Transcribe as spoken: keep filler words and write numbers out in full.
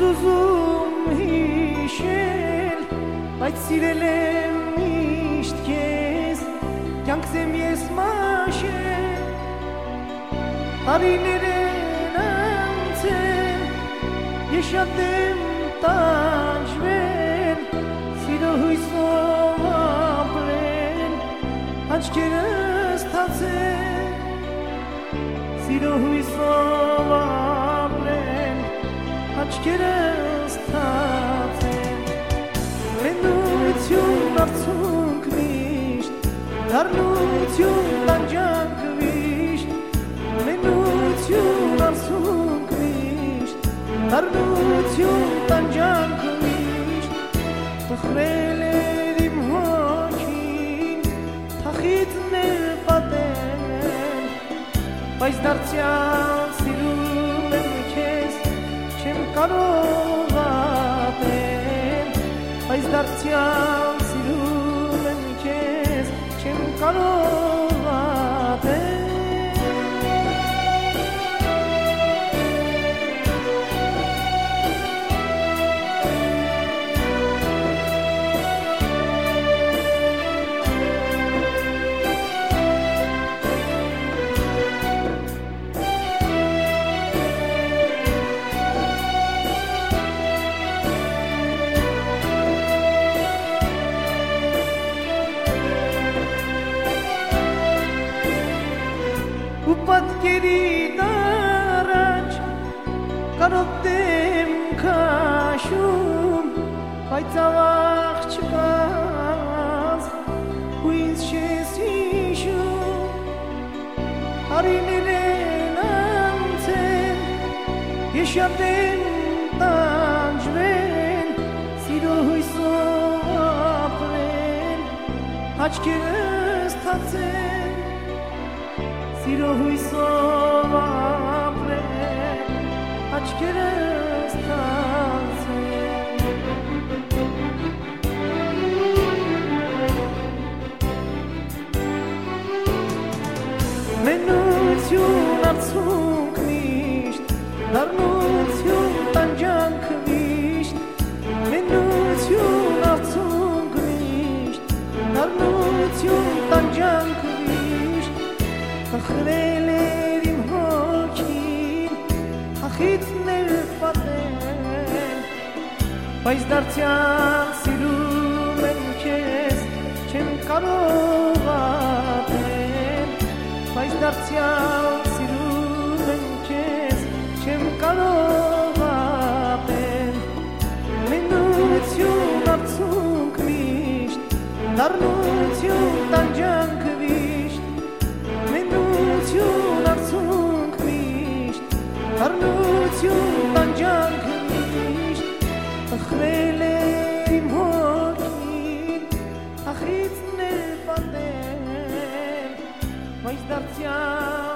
ուզում հիշել, բայց սիրել եմ միշտ քեզ, կյանքս եմ ես մաշել, տարիներ են անցել, ես շատ եմ տանջվել, սիրո հույսով ապրել, աչքերս թացել, սիրո հույսով ապրել, աչքերս թացել, մենություն արցունք միշտ, դառնություն տանջանք վիշտ, մենություն արցունք միշտ, դառնություն տանջանք վիշտ, տխրել էր իմ հոգին, թախիծներ պատել, բայց դարձյալ սիրում եմ քեզ, չեմ կարող ապրել, բայց դարձյալ սիրում եմ քեզ, չեմ կարող ապրել. Ու պատկերի դարաջ կարոտ եմ քաշում, բայց ավաղ չկաս ու ինձ չես հիշում, տարիներ են անցել, ես շատ եմ տանջվել, սիրո հույսով ապրել, աչքերս թացել, սիրո հույսով ապրել, աչքերս թացել. Մենություն արցունք միշտ, դառնություն տանջանք վիշտ, մենություն արցունք միշտ, դառնություն տանջանք վիշտ, տխրել էր իմ հոգին, թախիծներ պատել, բայց դարձյալ սիրում եմ քեզ, չեմ կարող ապրել, բայց դարձյալ սիրում եմ քեզ, չեմ կարող ապրել, մենություն արցունք միշտ, դառնություն տանջանք վիշտ, մենություն արցունք միշտ, դառնություն տանջանք վիշտ, տխրել էր իմ հոգին, թախիծներ պատել, բայց դարձյալ